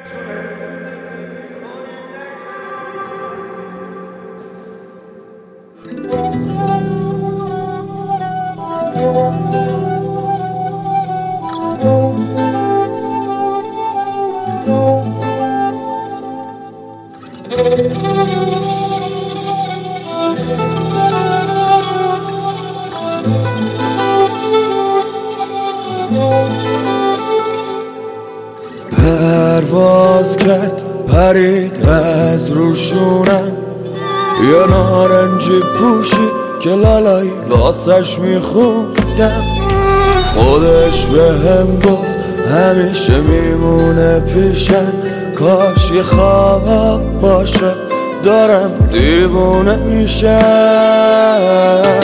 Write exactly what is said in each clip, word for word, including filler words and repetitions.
پرواز کرد پرید از روشونم یه نارنجی پوشی که لالایی واسش میخوندم. خودش به هم گفت همیشه میمونه پیشم، کاش یه خواب باشه دارم دیوونه میشم.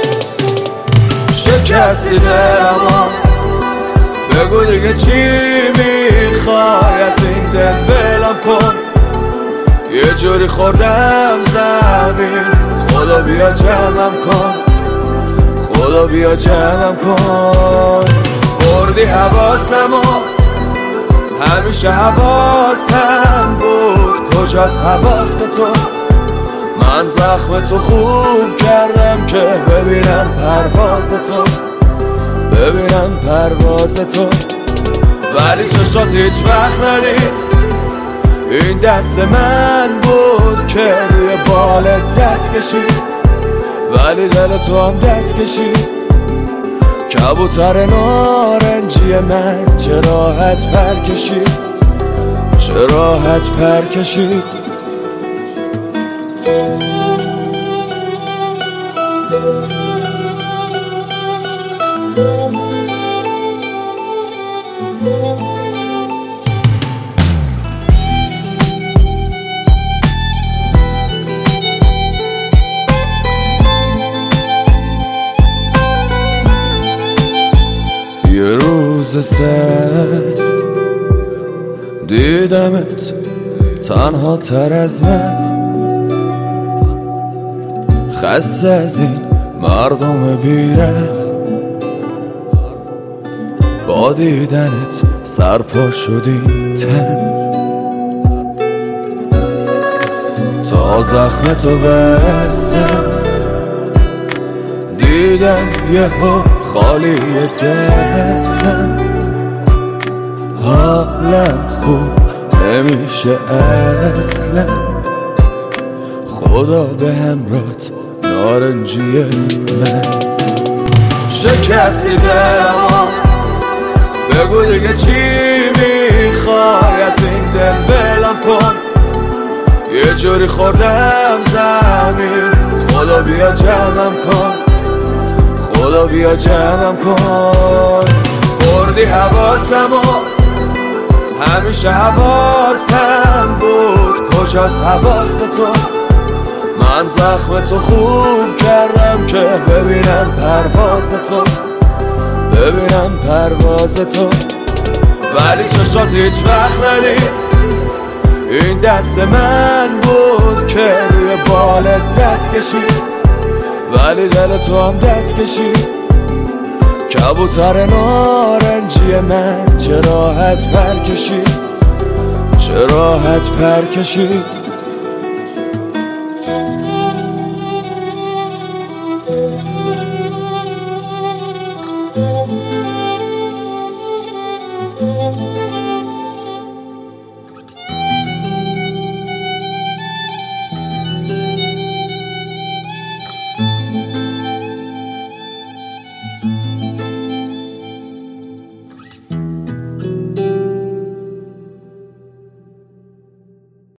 شکستی دلمو بگو دیگه چی میخوای، از این دل ولم کن. یه جوری خوردم زمین، خدا بیا جمعم کن، خدا بیا جمعم کن. بردی حواسمو، همیشه حواسم بود، کجاست حواس تو؟ من زخم تو خوب کردم که ببینم پرواز تو، ببینم پرواز تو. ولی چشات هیچ وقت ندید، این دست من بود که روی بالت دست کشید، ولی دل تو هم دست کشید. کبوتر نارنجی من چه راحت پر کشید، چه راحت پر کشید. یه روز سرد دیدمت تنها تر از من، خسته از این مردم بیرم، با دیدنت سرپا شدی تن. تا زخم تو بستم دیدم یهو خالی دستم، حالم خوب نمیشه اصلا. خدا به همراهت نارنجی من. شکستی دلمو بگو دیگه چی میخوای، از این دل ولم کن. یه جوری خوردم زمین، خدا بیا جمعم کن، خدا بیا جمعم کن. بردی حواسمو، همیشه حواسم بود، کجاست حواس تو؟ من زخم تو خوب کردم که ببینم پرواز تو، ببینم پرواز تو. ولی چشات هیچ وقت ندید، این دست من بود که روی بالت دست کشید، ولی دل تو هم دست کشید. کبوتر نارنجی من چه راحت پر کشید، چه راحت پر کشید.